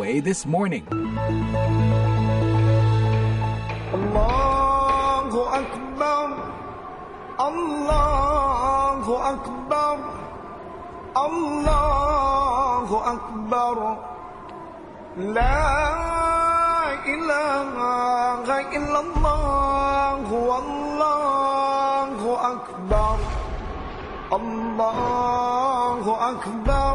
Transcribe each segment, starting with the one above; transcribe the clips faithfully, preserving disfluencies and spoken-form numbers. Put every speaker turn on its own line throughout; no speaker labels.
A This Morning.
Allahu Akbar, Allahu Akbar, Allahu Akbar, La ilaha illallah, Wallahu Akbar, Allahu Akbar,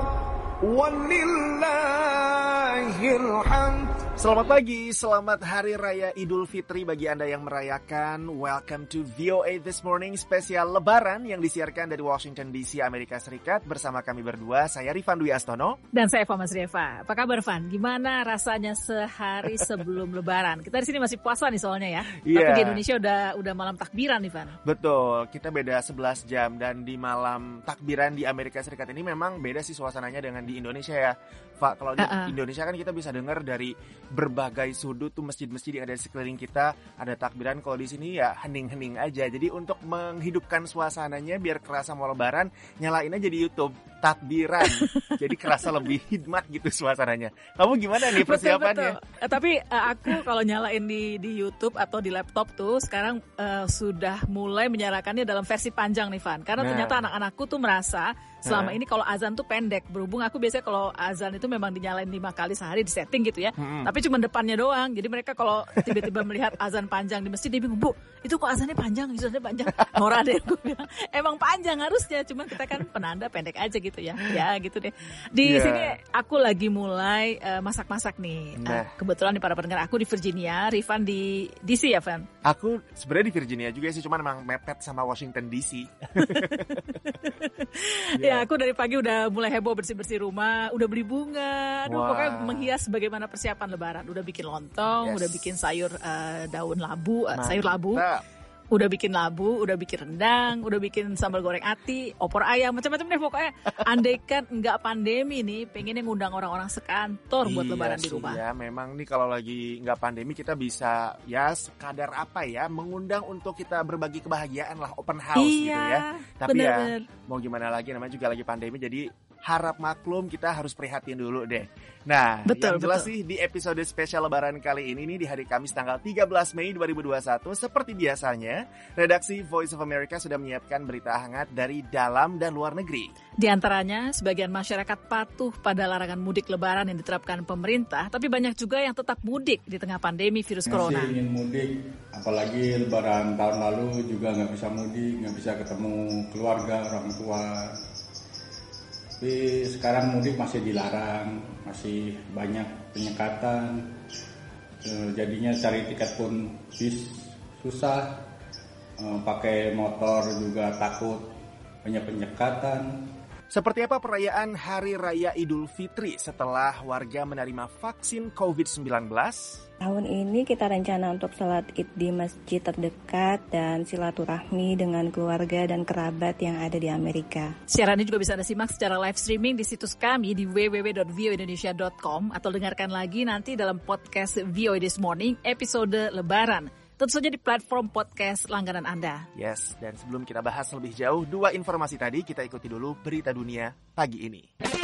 Walillahil hamd.
Selamat pagi, selamat Hari Raya Idul Fitri bagi Anda yang merayakan. Welcome to V O A This Morning, spesial Lebaran yang disiarkan dari Washington D C, Amerika Serikat. Bersama kami berdua, saya Rifan Dwi Astono.
Dan saya Eva Mas Reva. Apa kabar, Van? Gimana rasanya sehari sebelum Lebaran? Kita di sini masih puasa nih soalnya ya. Yeah. Tapi di Indonesia udah udah malam takbiran nih, Van.
Betul, kita beda sebelas jam. Dan di malam takbiran di Amerika Serikat ini memang beda sih suasananya dengan di Indonesia ya. Pak, kalau di uh-uh. Indonesia kan kita bisa dengar dari berbagai sudut tuh masjid-masjid yang ada di sekeliling kita ada takbiran. Kalau di sini ya hening-hening aja. Jadi untuk menghidupkan suasananya biar kerasa mau Lebaran, nyalain aja di YouTube takbiran. Jadi kerasa lebih hikmat gitu suasananya. Kamu gimana nih persiapannya?
Betul, betul. Uh, tapi uh, aku kalau nyalain di di YouTube atau di laptop tuh sekarang uh, sudah mulai menyalakannya dalam versi panjang nih, Van. Karena nah. ternyata anak-anakku tuh merasa selama nah. ini kalau azan tuh pendek. Berhubung aku biasanya kalau azan itu memang dinyalain lima kali sehari di setting gitu ya. Hmm. Tapi cuma depannya doang. Jadi mereka kalau tiba-tiba melihat azan panjang di masjid dia bingung, Bu, itu kok azannya panjang, azannya panjang. Norak deh aku bilang. Emang panjang harusnya, cuma kita kan penanda pendek aja gitu ya. Ya gitu deh. Di yeah. sini aku lagi mulai uh, masak-masak nih. Nah. Uh, kebetulan nih para pendengar aku di Virginia, Rifan di D C ya, Van?
Aku sebenarnya di Virginia juga sih, cuma memang mepet sama Washington D C.
Ya, aku dari pagi udah mulai heboh bersih-bersih rumah, udah beli bunga, aduh wow. pokoknya menghias bagaimana persiapan Lebaran. Udah bikin lontong, yes. udah bikin sayur uh, daun labu, uh, sayur labu, udah bikin labu, udah bikin rendang, udah bikin sambal goreng ati, opor ayam, macam-macam deh pokoknya. Andaikan nggak pandemi nih, pengennya ngundang orang-orang sekantor buat
iya
Lebaran
sih,
di rumah.
Ya, memang nih kalau lagi nggak pandemi kita bisa ya sekadar apa ya, mengundang untuk kita berbagi kebahagiaan lah, open house
iya,
gitu ya. Tapi
bener,
ya
bener.
mau gimana lagi, namanya juga lagi pandemi, jadi harap maklum, kita harus prihatin dulu deh. Nah,
betul,
yang jelas
betul.
sih di episode spesial Lebaran kali ini nih di hari Kamis tanggal tiga belas Mei dua ribu dua puluh satu, seperti biasanya, redaksi Voice of America sudah menyiapkan berita hangat dari dalam dan luar negeri.
Di antaranya, sebagian masyarakat patuh pada larangan mudik Lebaran yang diterapkan pemerintah, tapi banyak juga yang tetap mudik di tengah pandemi virus corona.
Masih ingin mudik, apalagi Lebaran tahun lalu juga nggak bisa mudik, nggak bisa ketemu keluarga, orang tua. Tapi sekarang mudik masih dilarang, masih banyak penyekatan, jadinya cari tiket pun bis susah, pakai motor juga takut banyak penyekatan.
Seperti apa perayaan Hari Raya Idul Fitri setelah warga menerima vaksin covid sembilan belas?
Tahun ini kita rencana untuk sholat id di masjid terdekat dan silaturahmi dengan keluarga dan kerabat yang ada di Amerika.
Siaran ini juga bisa Anda simak secara live streaming di situs kami di w w w dot v o indonesia dot com atau dengarkan lagi nanti dalam podcast V O A This Morning episode Lebaran. Tentu saja di platform podcast langganan Anda.
Yes, dan sebelum kita bahas lebih jauh dua informasi tadi, kita ikuti dulu berita dunia pagi ini.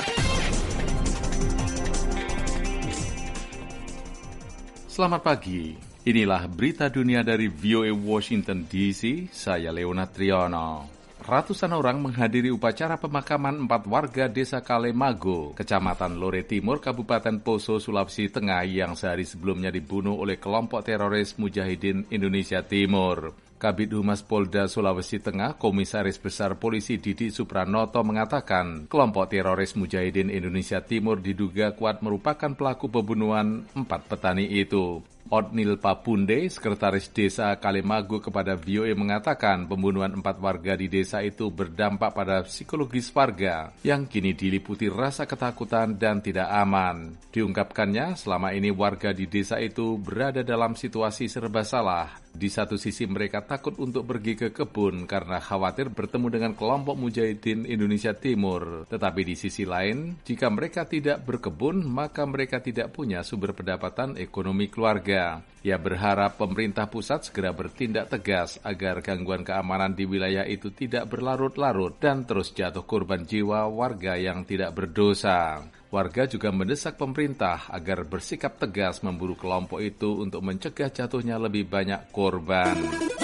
Selamat pagi, inilah berita dunia dari V O A Washington D C, saya Leonard Triono. Ratusan orang menghadiri upacara pemakaman empat warga desa Kalemago, Kecamatan Lore Timur, Kabupaten Poso, Sulawesi Tengah yang sehari sebelumnya dibunuh oleh kelompok teroris Mujahidin Indonesia Timur. Kabid Humas Polda Sulawesi Tengah, Komisaris Besar Polisi Didi Supranoto mengatakan, kelompok teroris Mujahidin Indonesia Timur diduga kuat merupakan pelaku pembunuhan empat petani itu. Otnil Papunde, Sekretaris Desa Kalemago kepada V O A mengatakan pembunuhan empat warga di desa itu berdampak pada psikologis warga yang kini diliputi rasa ketakutan dan tidak aman. Diungkapkannya, selama ini warga di desa itu berada dalam situasi serba salah. Di satu sisi mereka takut untuk pergi ke kebun karena khawatir bertemu dengan kelompok Mujahidin Indonesia Timur. Tetapi di sisi lain, jika mereka tidak berkebun, maka mereka tidak punya sumber pendapatan ekonomi keluarga. warga. Ia berharap pemerintah pusat segera bertindak tegas agar gangguan keamanan di wilayah itu tidak berlarut-larut dan terus jatuh korban jiwa warga yang tidak berdosa. Warga juga mendesak pemerintah agar bersikap tegas memburu kelompok itu untuk mencegah jatuhnya lebih banyak korban.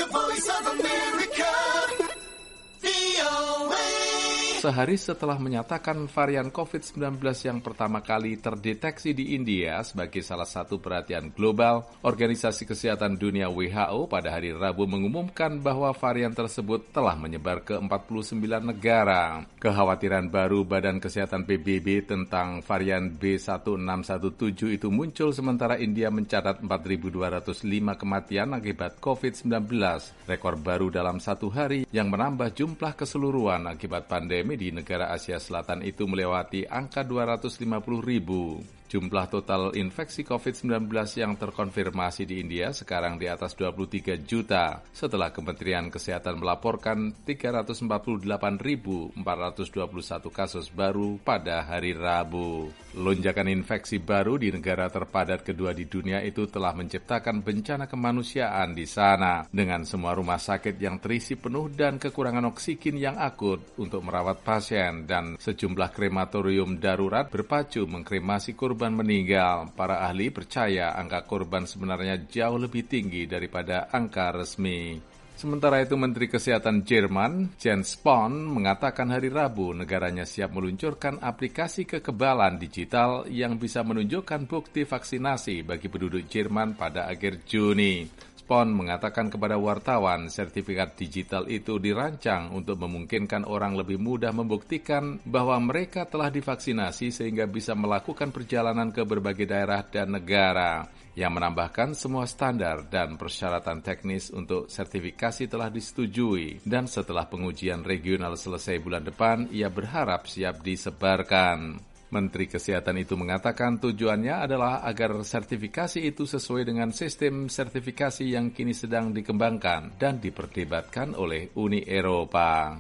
Sehari setelah menyatakan varian covid sembilan belas yang pertama kali terdeteksi di India sebagai salah satu perhatian global, Organisasi Kesehatan Dunia W H O pada hari Rabu mengumumkan bahwa varian tersebut telah menyebar ke empat puluh sembilan negara. Kekhawatiran baru Badan Kesehatan P B B tentang varian B satu enam satu tujuh itu muncul sementara India mencatat empat ribu dua ratus lima kematian akibat covid sembilan belas, rekor baru dalam satu hari yang menambah jumlah keseluruhan akibat pandemi di negara Asia Selatan itu melewati angka dua ratus lima puluh ribu. Jumlah total infeksi covid sembilan belas yang terkonfirmasi di India sekarang di atas dua puluh tiga juta, setelah Kementerian Kesehatan melaporkan tiga ratus empat puluh delapan ribu empat ratus dua puluh satu kasus baru pada hari Rabu. Lonjakan infeksi baru di negara terpadat kedua di dunia itu telah menciptakan bencana kemanusiaan di sana, dengan semua rumah sakit yang terisi penuh dan kekurangan oksigen yang akut untuk merawat pasien, dan sejumlah krematorium darurat berpacu mengkremasi korban korban meninggal. Para ahli percaya angka korban sebenarnya jauh lebih tinggi daripada angka resmi. Sementara itu, Menteri Kesehatan Jerman, Jens Spahn, mengatakan hari Rabu negaranya siap meluncurkan aplikasi kekebalan digital yang bisa menunjukkan bukti vaksinasi bagi penduduk Jerman pada akhir Juni. Spahn mengatakan kepada wartawan, sertifikat digital itu dirancang untuk memungkinkan orang lebih mudah membuktikan bahwa mereka telah divaksinasi sehingga bisa melakukan perjalanan ke berbagai daerah dan negara. Yang menambahkan semua standar dan persyaratan teknis untuk sertifikasi telah disetujui, dan setelah pengujian regional selesai bulan depan, ia berharap siap disebarkan. Menteri Kesehatan itu mengatakan tujuannya adalah agar sertifikasi itu sesuai dengan sistem sertifikasi yang kini sedang dikembangkan dan diperdebatkan oleh Uni Eropa.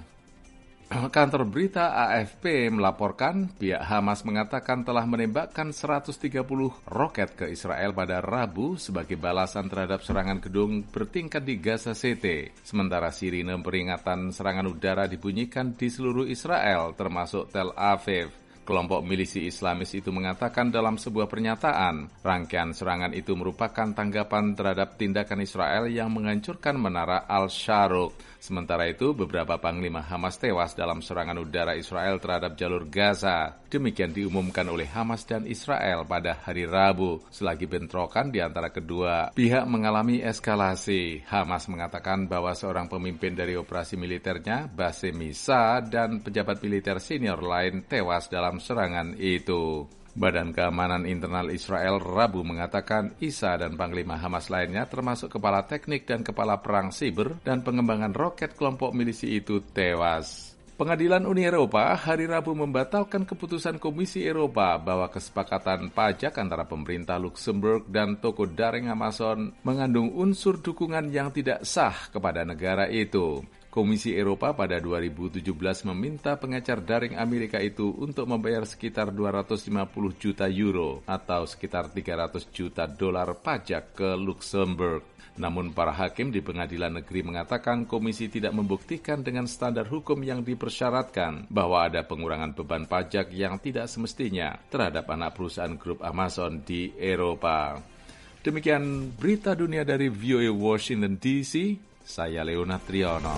Kantor berita A F P melaporkan pihak Hamas mengatakan telah menembakkan seratus tiga puluh roket ke Israel pada Rabu sebagai balasan terhadap serangan gedung bertingkat di Gaza City. Sementara sirine peringatan serangan udara dibunyikan di seluruh Israel termasuk Tel Aviv. Kelompok milisi Islamis itu mengatakan dalam sebuah pernyataan, rangkaian serangan itu merupakan tanggapan terhadap tindakan Israel yang menghancurkan menara Al-Sharuk. Sementara itu, beberapa panglima Hamas tewas dalam serangan udara Israel terhadap jalur Gaza. Demikian diumumkan oleh Hamas dan Israel pada hari Rabu. Selagi bentrokan di antara kedua pihak mengalami eskalasi, Hamas mengatakan bahwa seorang pemimpin dari operasi militernya, Bassem Issa, dan pejabat militer senior lain tewas dalam serangan itu. Badan Keamanan Internal Israel Rabu mengatakan Issa dan Panglima Hamas lainnya termasuk kepala teknik dan kepala perang siber dan pengembangan roket kelompok milisi itu tewas. Pengadilan Uni Eropa hari Rabu membatalkan keputusan Komisi Eropa bahwa kesepakatan pajak antara pemerintah Luxembourg dan toko daring Amazon mengandung unsur dukungan yang tidak sah kepada negara itu. Komisi Eropa pada dua ribu tujuh belas meminta pengecar daring Amerika itu untuk membayar sekitar dua ratus lima puluh juta euro atau sekitar tiga ratus juta dolar pajak ke Luxembourg. Namun para hakim di pengadilan negeri mengatakan komisi tidak membuktikan dengan standar hukum yang dipersyaratkan bahwa ada pengurangan beban pajak yang tidak semestinya terhadap anak perusahaan grup Amazon di Eropa. Demikian berita dunia dari V O A Washington D C. Saya Leonard Triono.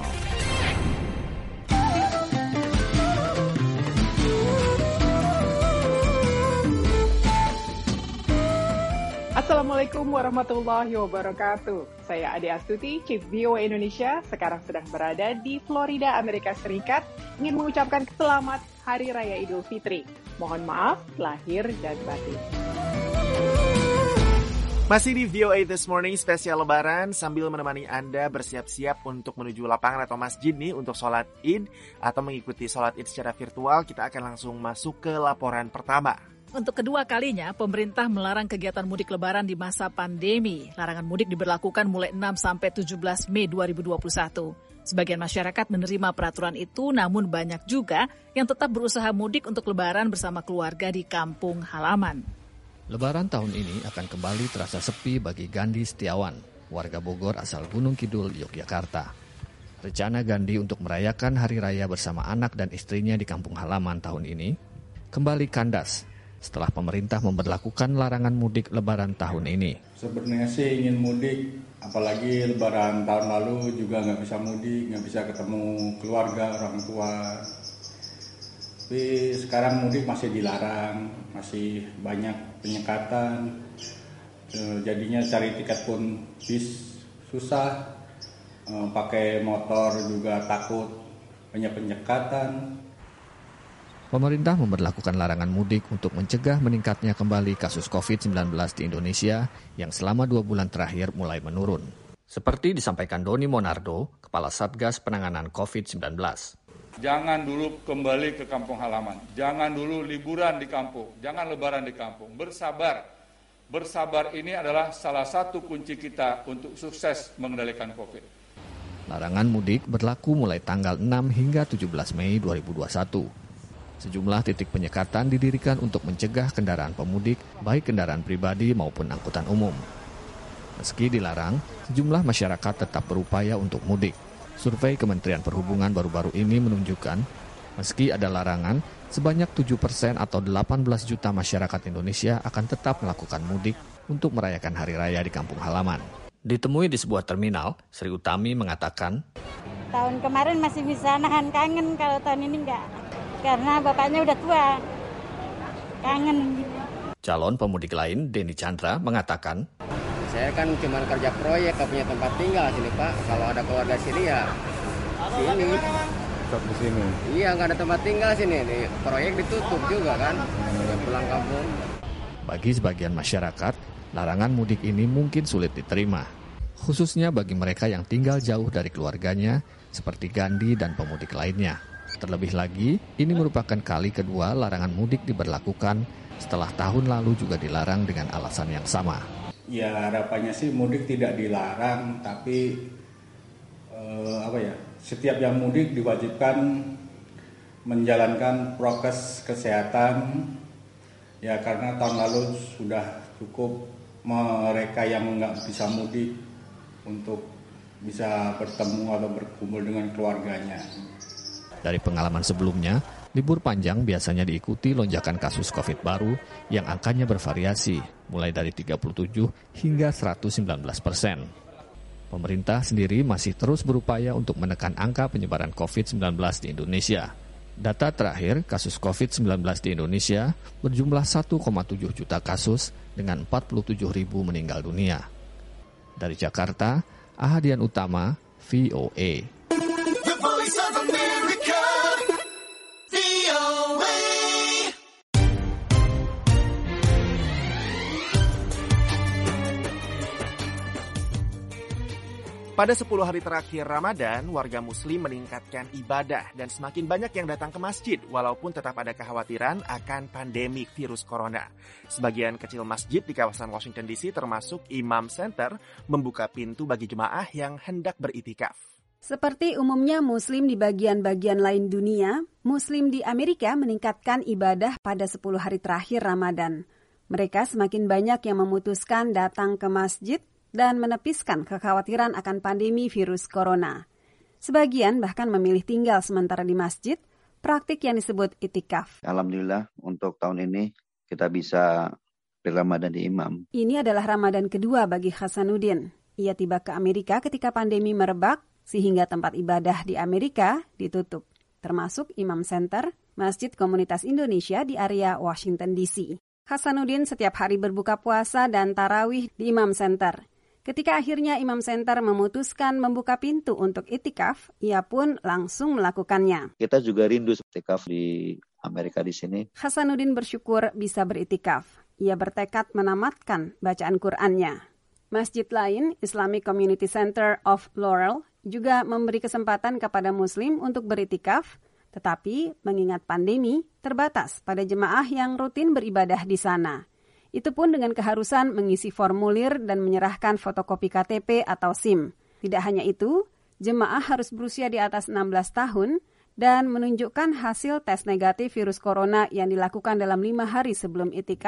Assalamualaikum warahmatullahi wabarakatuh. Saya Ade Astuti, Chief V O A Indonesia, sekarang sedang berada di Florida, Amerika Serikat, ingin mengucapkan selamat Hari Raya Idul Fitri. Mohon maaf lahir dan batin.
Masih di V O A This Morning spesial Lebaran, sambil menemani Anda bersiap-siap untuk menuju lapangan atau masjid nih untuk sholat Id atau mengikuti sholat Id secara virtual, kita akan langsung masuk ke laporan pertama.
Untuk kedua kalinya, pemerintah melarang kegiatan mudik Lebaran di masa pandemi. Larangan mudik diberlakukan mulai enam sampai tujuh belas Mei dua ribu dua puluh satu. Sebagian masyarakat menerima peraturan itu, namun banyak juga yang tetap berusaha mudik untuk Lebaran bersama keluarga di kampung halaman.
Lebaran tahun ini akan kembali terasa sepi bagi Gandhi Setiawan, warga Bogor asal Gunung Kidul, Yogyakarta. Rencana Gandhi untuk merayakan Hari Raya bersama anak dan istrinya di kampung halaman tahun ini kembali kandas setelah pemerintah memberlakukan larangan mudik Lebaran tahun ini.
Sebenarnya sih ingin mudik, apalagi Lebaran tahun lalu juga nggak bisa mudik, nggak bisa ketemu keluarga, orang tua. Tapi sekarang mudik masih dilarang, masih banyak penyekatan. Jadinya cari tiket pun bis susah, pakai motor juga takut banyak penyekatan.
Pemerintah memberlakukan larangan mudik untuk mencegah meningkatnya kembali kasus covid sembilan belas di Indonesia yang selama dua bulan terakhir mulai menurun. Seperti disampaikan Doni Monardo, Kepala Satgas Penanganan covid sembilan belas.
Jangan dulu kembali ke kampung halaman, jangan dulu liburan di kampung, jangan lebaran di kampung, bersabar. Bersabar ini adalah salah satu kunci kita untuk sukses mengendalikan COVID.
Larangan mudik berlaku mulai tanggal enam hingga tujuh belas Mei dua ribu dua puluh satu. Sejumlah titik penyekatan didirikan untuk mencegah kendaraan pemudik, baik kendaraan pribadi maupun angkutan umum. Meski dilarang, sejumlah masyarakat tetap berupaya untuk mudik. Survei Kementerian Perhubungan baru-baru ini menunjukkan, meski ada larangan, sebanyak tujuh persen atau delapan belas juta masyarakat Indonesia akan tetap melakukan mudik untuk merayakan Hari Raya di kampung halaman. Ditemui di sebuah terminal, Sri Utami mengatakan,
tahun kemarin masih bisa nahan kangen, kalau tahun ini enggak. Karena bapaknya udah tua, kangen.
Calon pemudik lain, Denny Chandra, mengatakan,
saya kan cuma kerja proyek, gak punya tempat tinggal sini Pak. Kalau ada keluarga sini ya sini.
Tetap di sini?
Iya, gak ada tempat tinggal sini. Di proyek ditutup juga kan, ya pulang kampung.
Bagi sebagian masyarakat, larangan mudik ini mungkin sulit diterima. Khususnya bagi mereka yang tinggal jauh dari keluarganya, seperti Gandhi dan pemudik lainnya. Terlebih lagi, ini merupakan kali kedua larangan mudik diberlakukan setelah tahun lalu juga dilarang dengan alasan yang sama.
Ya harapannya sih mudik tidak dilarang, tapi eh, apa ya? Setiap yang mudik diwajibkan menjalankan prokes kesehatan. Ya karena tahun lalu sudah cukup mereka yang nggak bisa mudik untuk bisa bertemu atau berkumpul dengan keluarganya.
Dari pengalaman sebelumnya, libur panjang biasanya diikuti lonjakan kasus COVID baru yang angkanya bervariasi, mulai dari tiga puluh tujuh hingga seratus sembilan belas persen. Pemerintah sendiri masih terus berupaya untuk menekan angka penyebaran covid sembilan belas di Indonesia. Data terakhir, kasus covid sembilan belas di Indonesia berjumlah satu koma tujuh juta kasus dengan empat puluh tujuh ribu meninggal dunia. Dari Jakarta, Ahadian Utama, V O A.
Pada sepuluh hari terakhir Ramadan, warga Muslim meningkatkan ibadah dan semakin banyak yang datang ke masjid, walaupun tetap ada kekhawatiran akan pandemi virus corona. Sebagian kecil masjid di kawasan Washington D C termasuk Imam Center membuka pintu bagi jemaah yang hendak beritikaf.
Seperti umumnya Muslim di bagian-bagian lain dunia, Muslim di Amerika meningkatkan ibadah pada sepuluh hari terakhir Ramadan. Mereka semakin banyak yang memutuskan datang ke masjid dan menepiskan kekhawatiran akan pandemi virus corona. Sebagian bahkan memilih tinggal sementara di masjid, praktik yang disebut itikaf.
Alhamdulillah untuk tahun ini kita bisa berRamadan di Imam.
Ini adalah Ramadan kedua bagi Hasanuddin. Ia tiba ke Amerika ketika pandemi merebak, sehingga tempat ibadah di Amerika ditutup, termasuk Imam Center, Masjid Komunitas Indonesia di area Washington D C. Hasanuddin setiap hari berbuka puasa dan tarawih di Imam Center. Ketika akhirnya Imam Center memutuskan membuka pintu untuk itikaf, ia pun langsung melakukannya.
Kita juga rindu itikaf di Amerika di sini.
Hasanuddin bersyukur bisa beritikaf. Ia bertekad menamatkan bacaan Qur'annya. Masjid lain, Islamic Community Center of Laurel, juga memberi kesempatan kepada Muslim untuk beritikaf, tetapi mengingat pandemi, terbatas pada jemaah yang rutin beribadah di sana. Itu pun dengan keharusan mengisi formulir dan menyerahkan fotokopi K T P atau SIM. Tidak hanya itu, jemaah harus berusia di atas enam belas tahun dan menunjukkan hasil tes negatif virus corona yang dilakukan dalam lima hari sebelum itikaf,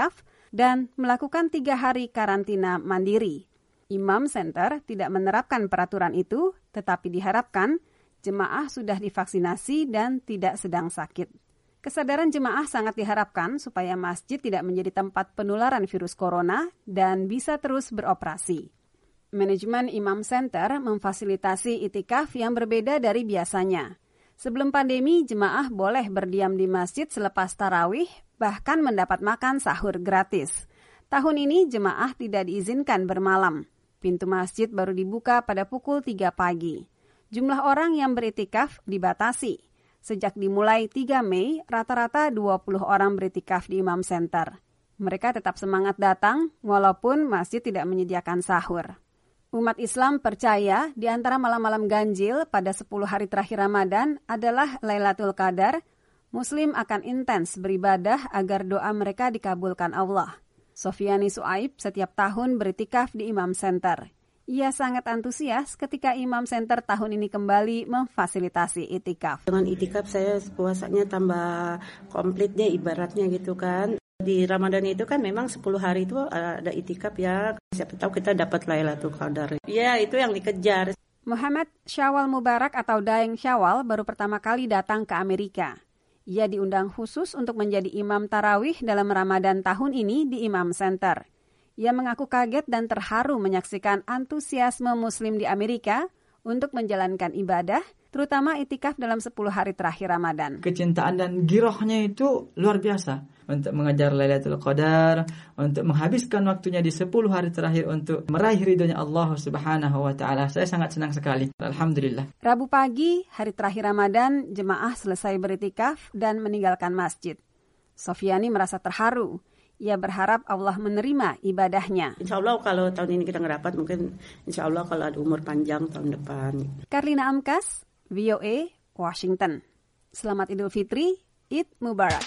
dan melakukan tiga hari karantina mandiri. Imam Center tidak menerapkan peraturan itu, tetapi diharapkan jemaah sudah divaksinasi dan tidak sedang sakit. Kesadaran jemaah sangat diharapkan supaya masjid tidak menjadi tempat penularan virus corona dan bisa terus beroperasi. Manajemen Imam Center memfasilitasi itikaf yang berbeda dari biasanya. Sebelum pandemi, jemaah boleh berdiam di masjid selepas tarawih, bahkan mendapat makan sahur gratis. Tahun ini jemaah tidak diizinkan bermalam. Pintu masjid baru dibuka pada pukul tiga pagi. Jumlah orang yang beritikaf dibatasi. Sejak dimulai tiga Mei, rata-rata dua puluh orang beritikaf di Imam Center. Mereka tetap semangat datang, walaupun masjid tidak menyediakan sahur. Umat Islam percaya di antara malam-malam ganjil pada sepuluh hari terakhir Ramadan adalah Lailatul Qadar. Muslim akan intens beribadah agar doa mereka dikabulkan Allah. Sofiani Suaib setiap tahun beritikaf di Imam Center. Ia sangat antusias ketika Imam Center tahun ini kembali memfasilitasi itikaf.
Dengan itikaf saya puasanya tambah komplit deh ibaratnya gitu kan. Di Ramadan itu kan memang sepuluh hari itu ada itikaf ya. Siapa tahu kita dapat Lailatul Qadar. Iya, itu yang dikejar.
Muhammad Syawal Mubarak atau Daeng Syawal baru pertama kali datang ke Amerika. Ia diundang khusus untuk menjadi imam tarawih dalam Ramadan tahun ini di Imam Center. Ia mengaku kaget dan terharu menyaksikan antusiasme Muslim di Amerika untuk menjalankan ibadah, terutama itikaf dalam sepuluh hari terakhir Ramadan.
Kecintaan dan girohnya itu luar biasa untuk mengejar Lailatul Qadar, untuk menghabiskan waktunya di sepuluh hari terakhir untuk meraih ridhonya Allah Subhanahu wa taala. Saya sangat senang sekali. Alhamdulillah.
Rabu pagi, hari terakhir Ramadan, jemaah selesai beritikaf dan meninggalkan masjid. Sofiani merasa terharu. Ia berharap Allah menerima ibadahnya.
Insya Allah kalau tahun ini kita nggak dapat, mungkin insya Allah kalau ada umur panjang tahun depan.
Karlina Amkas, V O A, Washington. Selamat Idul Fitri, Eid Mubarak.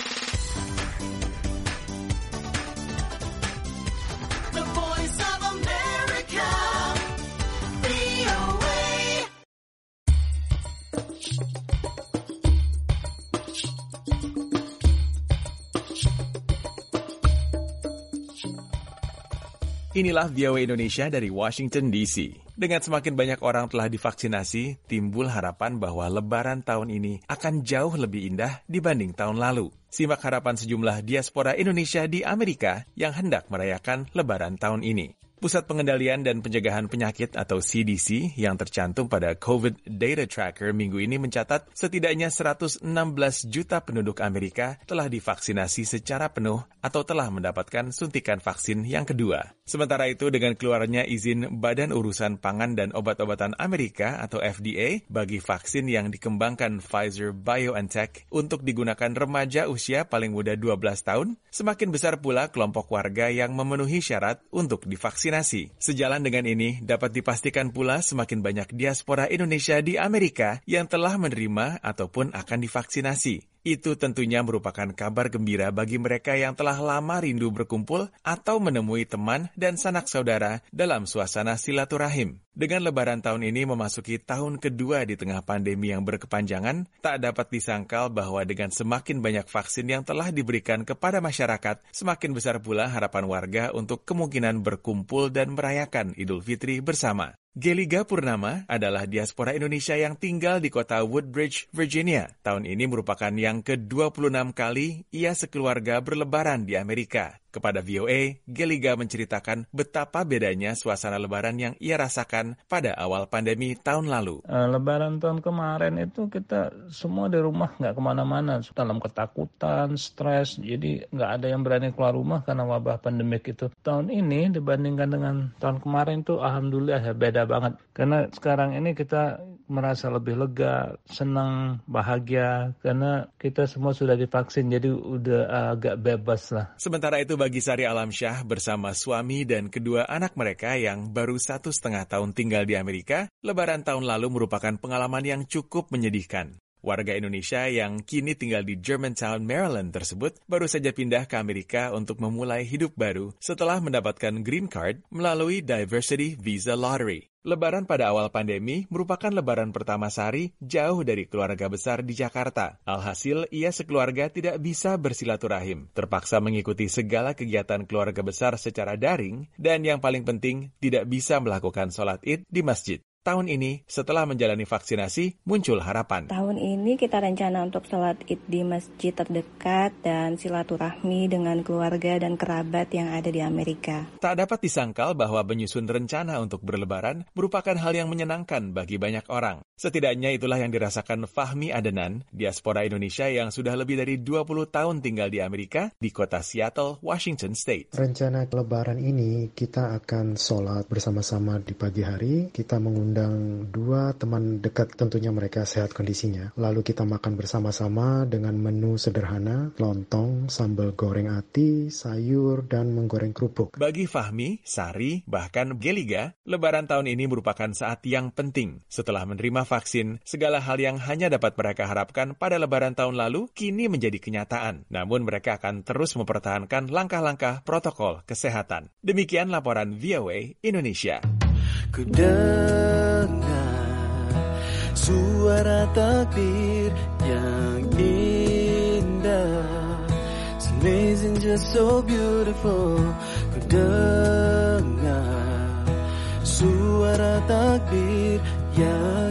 Inilah V O A Indonesia dari Washington D C. Dengan semakin banyak orang telah divaksinasi, timbul harapan bahwa Lebaran tahun ini akan jauh lebih indah dibanding tahun lalu. Simak harapan sejumlah diaspora Indonesia di Amerika yang hendak merayakan Lebaran tahun ini. Pusat Pengendalian dan Pencegahan Penyakit atau C D C yang tercantum pada COVID Data Tracker minggu ini mencatat setidaknya seratus enam belas juta penduduk Amerika telah divaksinasi secara penuh atau telah mendapatkan suntikan vaksin yang kedua. Sementara itu, dengan keluarnya izin Badan Urusan Pangan dan Obat-obatan Amerika atau F D A bagi vaksin yang dikembangkan Pfizer-BioNTech untuk digunakan remaja usia paling muda dua belas tahun, semakin besar pula kelompok warga yang memenuhi syarat untuk divaksinasi. Sejalan dengan ini, dapat dipastikan pula semakin banyak diaspora Indonesia di Amerika yang telah menerima ataupun akan divaksinasi. Itu tentunya merupakan kabar gembira bagi mereka yang telah lama rindu berkumpul atau menemui teman dan sanak saudara dalam suasana silaturahim. Dengan Lebaran tahun ini memasuki tahun kedua di tengah pandemi yang berkepanjangan, tak dapat disangkal bahwa dengan semakin banyak vaksin yang telah diberikan kepada masyarakat, semakin besar pula harapan warga untuk kemungkinan berkumpul dan merayakan Idul Fitri bersama. Geliga Purnama adalah diaspora Indonesia yang tinggal di kota Woodbridge, Virginia. Tahun ini merupakan yang ke dua puluh enam kali ia sekeluarga berlebaran di Amerika. Kepada V O A, Geliga menceritakan betapa bedanya suasana lebaran yang ia rasakan pada awal pandemi tahun lalu.
Uh, lebaran tahun kemarin itu kita semua di rumah, nggak kemana-mana, dalam ketakutan, stres, jadi nggak ada yang berani keluar rumah karena wabah pandemik itu. Tahun ini dibandingkan dengan tahun kemarin tuh alhamdulillah ya beda banget. Karena sekarang ini kita merasa lebih lega, senang, bahagia, karena kita semua sudah divaksin, jadi udah uh, agak bebas lah.
Sementara itu bagi Sari Alamsyah bersama suami dan kedua anak mereka yang baru satu setengah tahun tinggal di Amerika, Lebaran tahun lalu merupakan pengalaman yang cukup menyedihkan. Warga Indonesia yang kini tinggal di Germantown, Maryland tersebut baru saja pindah ke Amerika untuk memulai hidup baru setelah mendapatkan green card melalui Diversity Visa Lottery. Lebaran pada awal pandemi merupakan lebaran pertama Sari jauh dari keluarga besar di Jakarta. Alhasil, ia sekeluarga tidak bisa bersilaturahim, terpaksa mengikuti segala kegiatan keluarga besar secara daring, dan yang paling penting, tidak bisa melakukan sholat Id di masjid. Tahun ini, setelah menjalani vaksinasi, muncul harapan.
Tahun ini kita rencana untuk sholat Id di masjid terdekat dan silaturahmi dengan keluarga dan kerabat yang ada di Amerika.
Tak dapat disangkal bahwa menyusun rencana untuk berlebaran merupakan hal yang menyenangkan bagi banyak orang. Setidaknya itulah yang dirasakan Fahmi Adenan, diaspora Indonesia yang sudah lebih dari dua puluh tahun tinggal di Amerika, di kota Seattle, Washington State.
Rencana lebaran ini kita akan sholat bersama-sama di pagi hari, kita mengundang Undang dua teman dekat, tentunya mereka sehat kondisinya. Lalu kita makan bersama-sama dengan menu sederhana, lontong, sambal goreng ati, sayur, dan menggoreng kerupuk.
Bagi Fahmi, Sari, bahkan Geliga, lebaran tahun ini merupakan saat yang penting. Setelah menerima vaksin, segala hal yang hanya dapat mereka harapkan pada lebaran tahun lalu kini menjadi kenyataan. Namun mereka akan terus mempertahankan langkah-langkah protokol kesehatan. Demikian laporan V O A Indonesia.
Ku dengar suara takbir yang indah, it's amazing, just so beautiful. Ku dengar suara takbir yang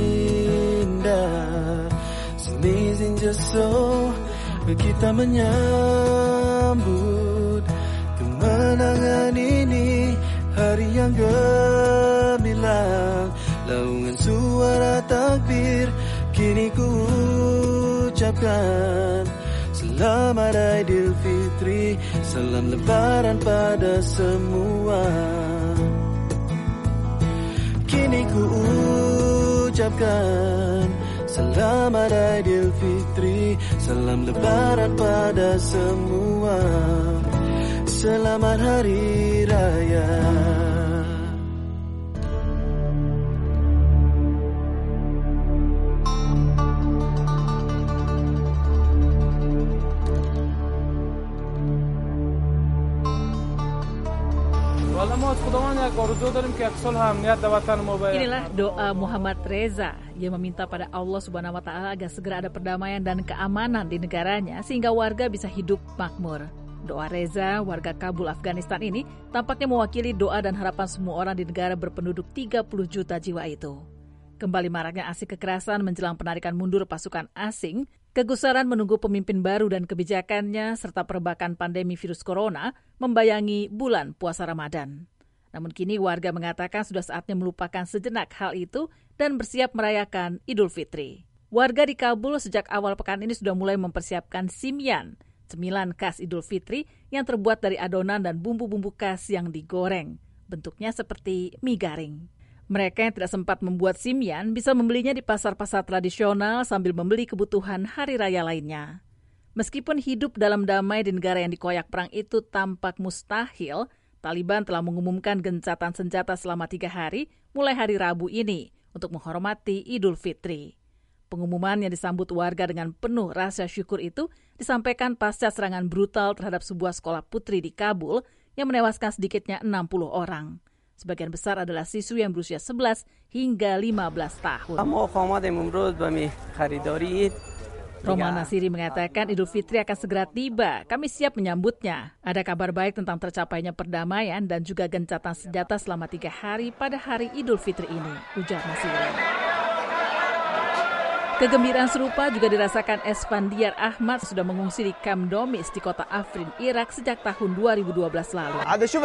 indah, it's amazing, just so. Kita menyambut kemenangan ini, hari yang gemilang, laungan suara takbir, kini ku ucapkan selamat Aidilfitri, salam lebaran pada semua. Kini ku ucapkan selamat Aidilfitri, salam lebaran pada semua. Selamat Hari Raya.
Inilah doa Muhammad Reza yang meminta pada Allah Subhanahu wa taala agar segera ada perdamaian dan keamanan di negaranya sehingga warga bisa hidup makmur. Doa Reza, warga Kabul, Afghanistan ini tampaknya mewakili doa dan harapan semua orang di negara berpenduduk tiga puluh juta jiwa itu. Kembali maraknya aksi kekerasan menjelang penarikan mundur pasukan asing, kegusaran menunggu pemimpin baru dan kebijakannya, serta perbakan pandemi virus corona membayangi bulan puasa Ramadan. Namun kini warga mengatakan sudah saatnya melupakan sejenak hal itu dan bersiap merayakan Idul Fitri. Warga di Kabul sejak awal pekan ini sudah mulai mempersiapkan simyan, cemilan khas Idul Fitri yang terbuat dari adonan dan bumbu-bumbu khas yang digoreng. Bentuknya seperti mie garing. Mereka yang tidak sempat membuat simyan bisa membelinya di pasar-pasar tradisional sambil membeli kebutuhan hari raya lainnya. Meskipun hidup dalam damai di negara yang dikoyak perang itu tampak mustahil, Taliban telah mengumumkan gencatan senjata selama tiga hari mulai hari Rabu ini untuk menghormati Idul Fitri. Pengumuman yang disambut warga dengan penuh rasa syukur itu disampaikan pasca serangan brutal terhadap sebuah sekolah putri di Kabul yang menewaskan sedikitnya enam puluh orang. Sebagian besar adalah siswi yang berusia sebelas hingga lima belas tahun. Roman Nasiri mengatakan Idul Fitri akan segera tiba. Kami siap menyambutnya. Ada kabar baik tentang tercapainya perdamaian dan juga gencatan senjata selama tiga hari pada hari Idul Fitri ini, ujar Nasiri. Kegembiraan serupa juga dirasakan Esfandiar Ahmad sudah mengungsi di Camp Domis di kota Afrin, Irak sejak tahun dua ribu dua belas lalu.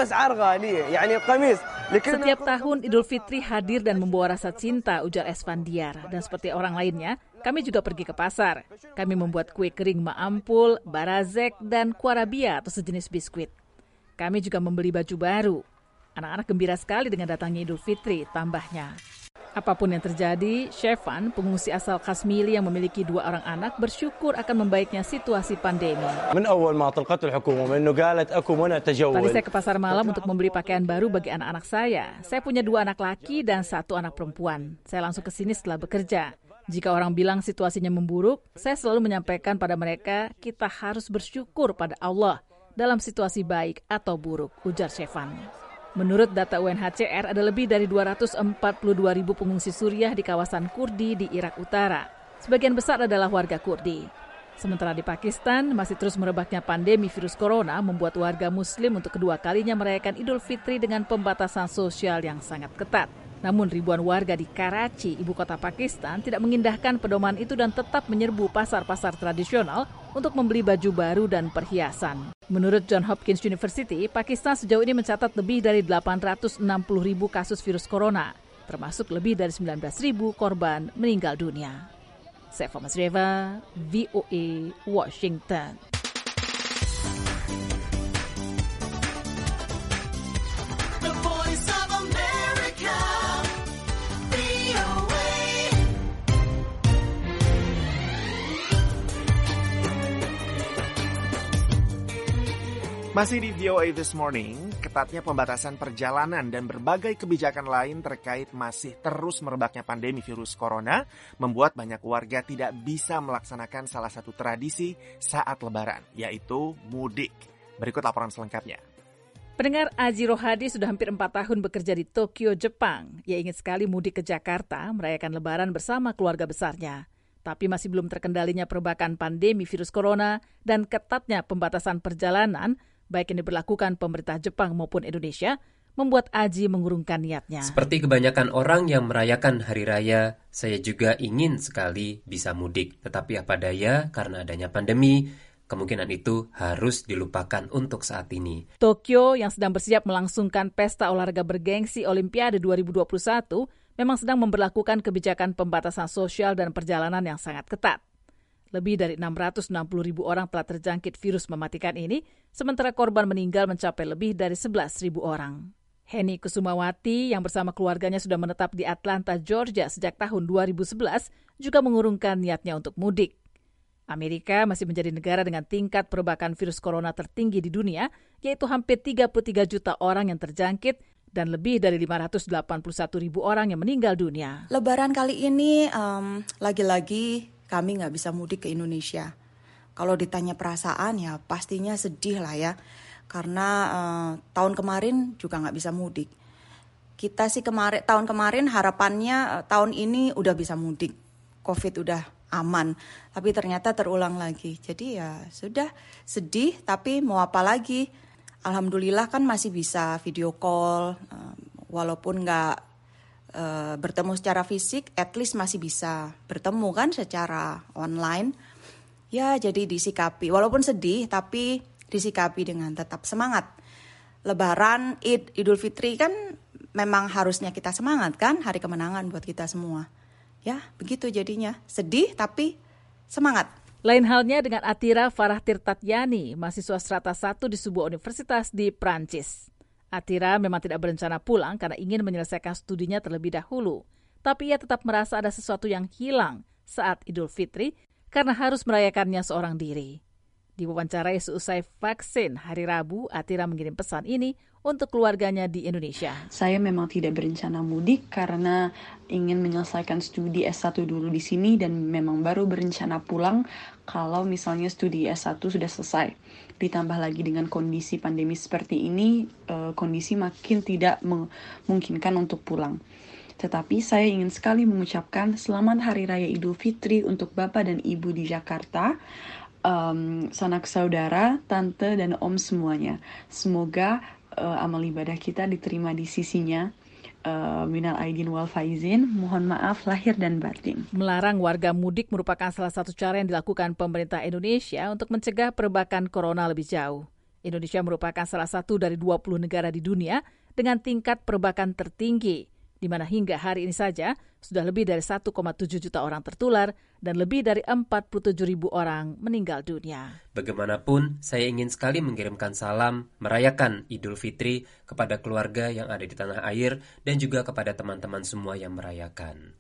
Setiap tahun Idul Fitri hadir dan membawa rasa cinta, ujar Esfandiar. Dan seperti orang lainnya, kami juga pergi ke pasar. Kami membuat kue kering ma'ampul, barazek, dan kuarabia atau sejenis biskuit. Kami juga membeli baju baru. Anak-anak gembira sekali dengan datangnya Idul Fitri, tambahnya. Apapun yang terjadi, Shevan, pengungsi asal Kashmiri yang memiliki dua orang anak, bersyukur akan membaiknya situasi pandemi. Tadi saya ke pasar malam untuk membeli pakaian baru bagi anak-anak saya. Saya punya dua anak laki dan satu anak perempuan. Saya langsung ke sini setelah bekerja. Jika orang bilang situasinya memburuk, saya selalu menyampaikan pada mereka, kita harus bersyukur pada Allah dalam situasi baik atau buruk, ujar Shevan. Menurut data U N H C R, ada lebih dari dua ratus empat puluh dua ribu pengungsi Suriah di kawasan Kurdi di Irak Utara. Sebagian besar adalah warga Kurdi. Sementara di Pakistan, masih terus merebaknya pandemi virus corona membuat warga Muslim untuk kedua kalinya merayakan Idul Fitri dengan pembatasan sosial yang sangat ketat. Namun ribuan warga di Karachi, ibu kota Pakistan, tidak mengindahkan pedoman itu dan tetap menyerbu pasar-pasar tradisional untuk membeli baju baru dan perhiasan. Menurut Johns Hopkins University, Pakistan sejauh ini mencatat lebih dari delapan ratus enam puluh ribu kasus virus corona, termasuk lebih dari sembilan belas ribu korban meninggal dunia. Sefa Masreva, V O A, Washington.
Masih di V O A This Morning, ketatnya pembatasan perjalanan dan berbagai kebijakan lain terkait masih terus merebaknya pandemi virus corona membuat banyak warga tidak bisa melaksanakan salah satu tradisi saat Lebaran, yaitu mudik. Berikut laporan selengkapnya.
Pendengar, Aji Rohadi sudah hampir empat tahun bekerja di Tokyo, Jepang. Ia ingin sekali mudik ke Jakarta, merayakan Lebaran bersama keluarga besarnya. Tapi masih belum terkendalinya perbakan pandemi virus corona dan ketatnya pembatasan perjalanan, baik yang diberlakukan pemerintah Jepang maupun Indonesia, membuat Aji mengurungkan niatnya.
Seperti kebanyakan orang yang merayakan Hari Raya, saya juga ingin sekali bisa mudik. Tetapi apa daya, karena adanya pandemi, kemungkinan itu harus dilupakan untuk saat ini.
Tokyo yang sedang bersiap melangsungkan pesta olahraga bergengsi Olimpiade dua ribu dua puluh satu memang sedang memberlakukan kebijakan pembatasan sosial dan perjalanan yang sangat ketat. Lebih dari enam ratus enam puluh ribu orang telah terjangkit virus mematikan ini, sementara korban meninggal mencapai lebih dari sebelas ribu orang. Heni Kusumawati yang bersama keluarganya sudah menetap di Atlanta, Georgia sejak tahun dua ribu sebelas, juga mengurungkan niatnya untuk mudik. Amerika masih menjadi negara dengan tingkat perbakan virus corona tertinggi di dunia, yaitu hampir tiga puluh tiga juta orang yang terjangkit dan lebih dari lima ratus delapan puluh satu ribu orang yang meninggal dunia.
Lebaran kali ini um, lagi-lagi kami nggak bisa mudik ke Indonesia. Kalau ditanya perasaan ya pastinya sedih lah ya. Karena uh, tahun kemarin juga nggak bisa mudik. Kita sih kemarin tahun kemarin harapannya uh, tahun ini udah bisa mudik. Covid udah aman. Tapi ternyata terulang lagi. Jadi ya sudah sedih tapi mau apa lagi. Alhamdulillah kan masih bisa video call. Uh, walaupun nggak Uh, bertemu secara fisik, at least masih bisa bertemu kan secara online. Ya jadi disikapi, walaupun sedih tapi disikapi dengan tetap semangat. Lebaran, Id, Idul Fitri kan memang harusnya kita semangat kan, hari kemenangan buat kita semua. Ya begitu jadinya, sedih tapi semangat.
Lain halnya dengan Atira Farah Tirtatyani, mahasiswa strata satu di sebuah universitas di Prancis. Atira memang tidak berencana pulang karena ingin menyelesaikan studinya terlebih dahulu. Tapi ia tetap merasa ada sesuatu yang hilang saat Idul Fitri karena harus merayakannya seorang diri. Diwawancarai seusai vaksin hari Rabu, Atira mengirim pesan ini untuk keluarganya di Indonesia.
Saya memang tidak berencana mudik karena ingin menyelesaikan studi S satu dulu di sini dan memang baru berencana pulang kalau misalnya studi S satu sudah selesai. Ditambah lagi dengan kondisi pandemi seperti ini, kondisi makin tidak memungkinkan untuk pulang. Tetapi saya ingin sekali mengucapkan selamat Hari Raya Idul Fitri untuk Bapak dan Ibu di Jakarta, um, sanak saudara, tante, dan om semuanya. Semoga uh, amal ibadah kita diterima di sisinya. Uh, minal aidin wal faizin, mohon maaf lahir dan batin.
Melarang warga mudik merupakan salah satu cara yang dilakukan pemerintah Indonesia untuk mencegah perbakan corona lebih jauh. Indonesia merupakan salah satu dari dua puluh negara di dunia dengan tingkat perbakan tertinggi, di mana hingga hari ini saja sudah lebih dari satu koma tujuh juta orang tertular dan lebih dari empat puluh tujuh ribu orang meninggal dunia.
Bagaimanapun, saya ingin sekali mengirimkan salam merayakan Idul Fitri kepada keluarga yang ada di tanah air dan juga kepada teman-teman semua yang merayakan.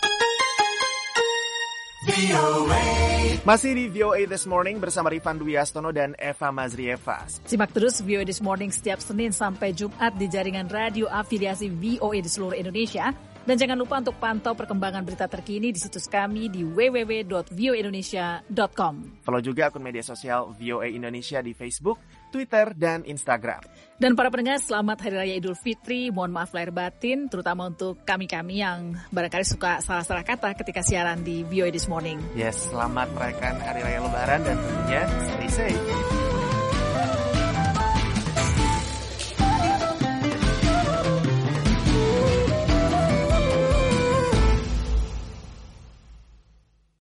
Masih di V O A This Morning bersama Rifan Dwi Astono dan Eva Mazrieva.
Simak terus V O A This Morning setiap Senin sampai Jumat di jaringan radio afiliasi V O A di seluruh Indonesia. Dan jangan lupa untuk pantau perkembangan berita terkini di situs kami di w w w dot v o a indonesia dot com.
Follow juga akun media sosial V O A Indonesia di Facebook, Twitter, dan Instagram.
Dan para pendengar, selamat Hari Raya Idul Fitri. Mohon maaf lahir batin, terutama untuk kami-kami yang barangkali suka salah-salah kata ketika siaran di V O A This Morning.
Yes, selamat merayakan Hari Raya Lebaran dan tentunya stay safe.